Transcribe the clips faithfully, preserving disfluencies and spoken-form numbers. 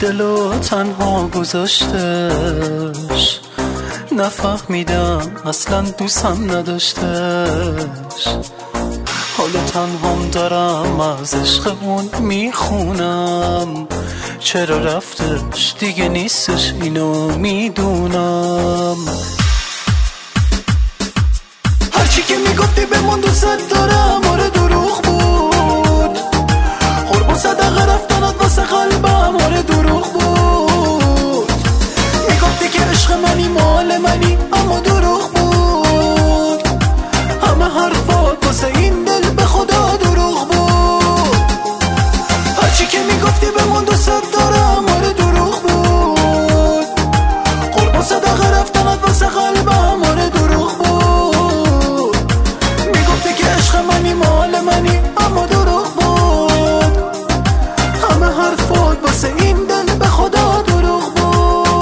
دلو تنها گذاشتش، نفهمیدم اصلا دوستم نداشتش. حالا تنهام دارم از عشق اون میخونم، چرا رفتش دیگه نیستش اینو میدونم. هرچی که میگفتی بمون دوست دارم آره دروغ بود، قربون صدقه رفتنت واسه قلبم آره دروغ بود. میگفتی که عشق منی مال منی اما دروغ بود، همه حرفات واسه این دل به خدا دروغ بود. هرچی که میگفتی بمون دوست دارم آره دروغ بود، قربون صدقه رفتنت واسه قلبم آره دروغ بود. میگفتی که عشق منی مال منی اما دروغ بود، همه حرفات واسه این دل به خدا دروغ بود.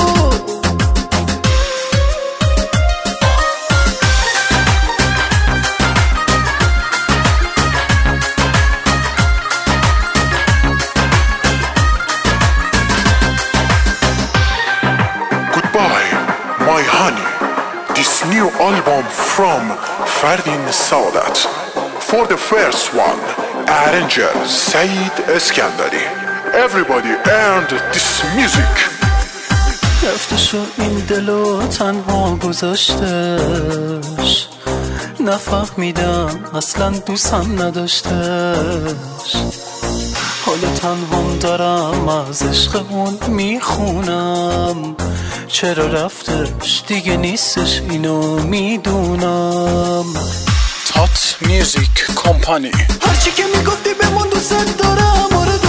Goodbye, my honey. This new album from Fardin Saadat. For the first one, arranger Saeed Eskandari. Everybody earned this music. رفتشو این دلو تنها گذاشتش، نفهمیدم اصلا دوستم نداشتش. حالا تنهام دارم از عشق اون میخونم، چرا رفتش دیگه نیستش اینو میدونم. تات میوزیک کمپانی. هرچی که میگفتی بمون دوست دارم آره